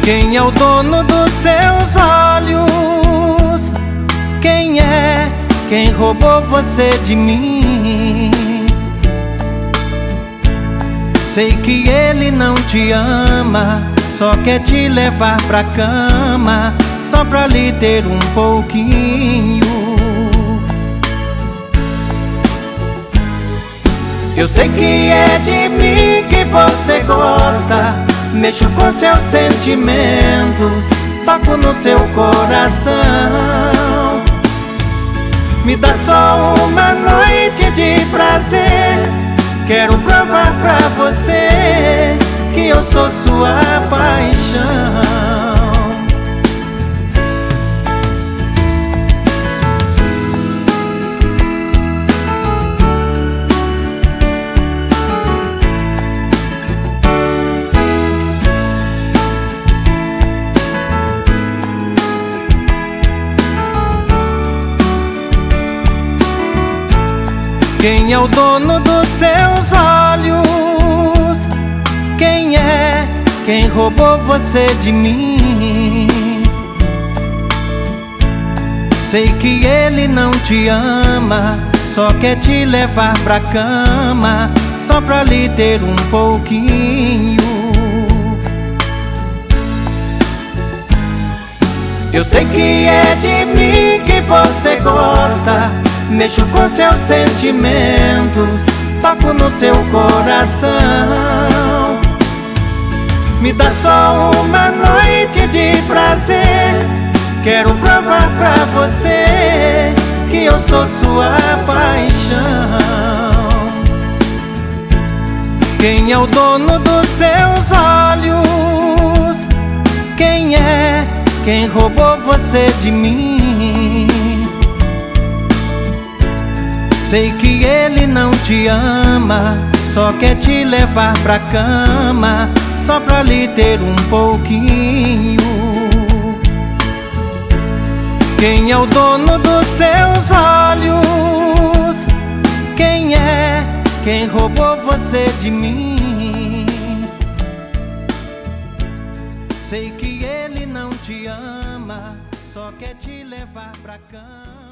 Quem é o dono dos seus olhos? Quem é quem roubou você de mim? Sei que ele não te ama, só quer te levar pra cama, só pra lhe ter um pouquinho. Eu sei que é de mim que você gosta, mexo com seus sentimentos, toco no seu coração. Me dá só uma noite de prazer, quero provar pra você que eu sou sua paixão. Quem é o dono dos seus olhos? Quem é quem roubou você de mim? Sei que ele não te ama, só quer te levar pra cama, só pra lhe ter um pouquinho. Eu sei que é de mim que você gosta, mexo com seus sentimentos, toco no seu coração. Me dá só uma noite de prazer, quero provar pra você que eu sou sua paixão. Quem é o dono dos seus olhos? Quem é quem roubou você de mim? Sei que ele não te ama, só quer te levar pra cama, só pra lhe ter um pouquinho. Quem é o dono dos seus olhos? Quem é quem roubou você de mim? Sei que ele não te ama, só quer te levar pra cama.